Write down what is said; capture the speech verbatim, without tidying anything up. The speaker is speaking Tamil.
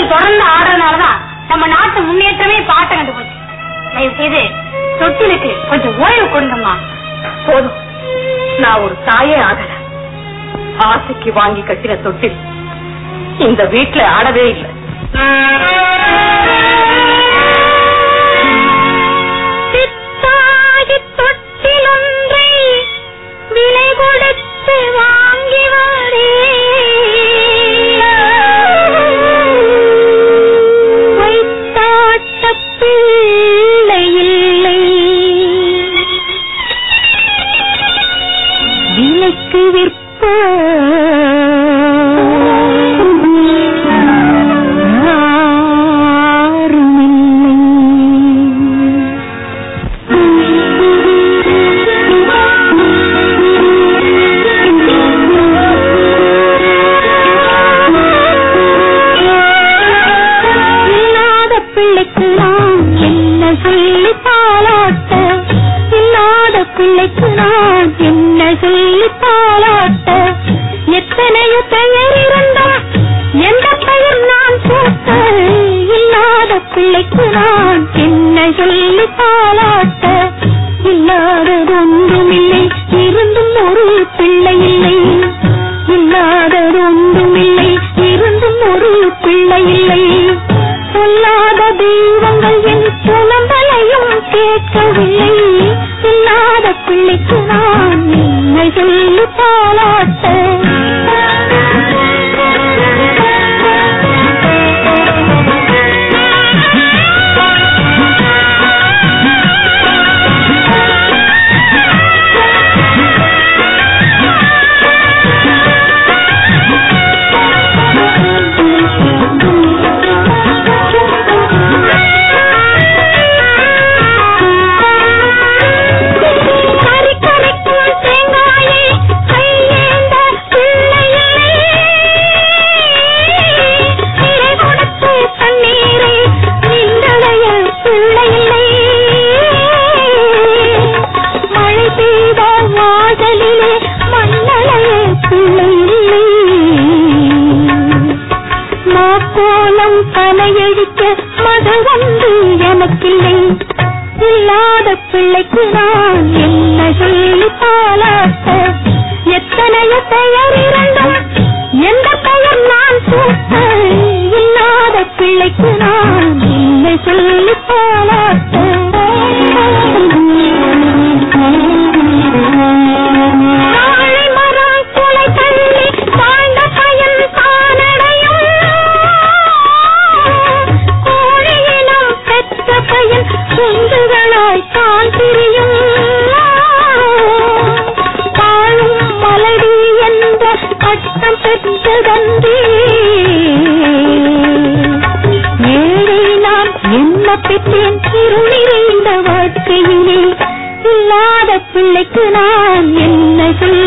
தொடர்ந்து ஆடுறதுனாலதான் நம்ம நாட்டு முன்னேற்றமே பாட்ட கண்டு போச்சு. தயவு செய்து தொட்டிலுக்கு கொஞ்சம் ஓய்வு கொடுங்கம்மா. போதும், நான் ஒரு தாயே ஆகல. ஆசைக்கு வாங்கி கட்டின தொட்டில் இந்த வீட்டுல ஆடவே இல்லை. தொட்டில் ஒன்றை விலை கொடுத்து வாங்கி வாரே வைத்தாட்ட பிள்ளை இல்லை, விலைக்கு விற்ப பிள்ளைக்கு நான் என்ன சொல்லி பாலாட்ட, எத்தனையோ பெயர் இருந்தும் எந்த பெயர் நான் போட்ட, இல்லாத பிள்ளைக்கு நான் என்ன சொல்லி பாலாட்ட, இல்லாததொன்றும் இல்லை இருந்தும் ஒரு பிள்ளை இல்லை, இல்லாததொன்றும் இல்லை இருந்தும் ஒரு பிள்ளை இல்லை, சொல்லாத தெய்வங்கள் என் புலம்பலையும் கேட்கவில்லை, இல்லாத பிள்ளைக்கு நான் என்ன சொல்லி பாலாட்ட. தலையடிக்க மத வந்து எனக்கில்லை, இல்லாத பிள்ளைக்கு நான் என்ன சொல்லி பாலாட்ட, எத்தனையோ பெயர் இருந்தும் எந்த பெயர் நான் சூட்ட, இல்லாத பிள்ளைக்கு நான் என்ன சொல்லி பாலாட்ட. குண்டுகளாய் தான் திரியும் பாழும் மலடி என்ற பட்டம் பெற்றதன்றி, ஏழை நான் என்ன பெற்றேன் இருளில் இந்த வாழ்க்கையிலே, இல்லாத பிள்ளைக்கு நான் என்ன சொல்ல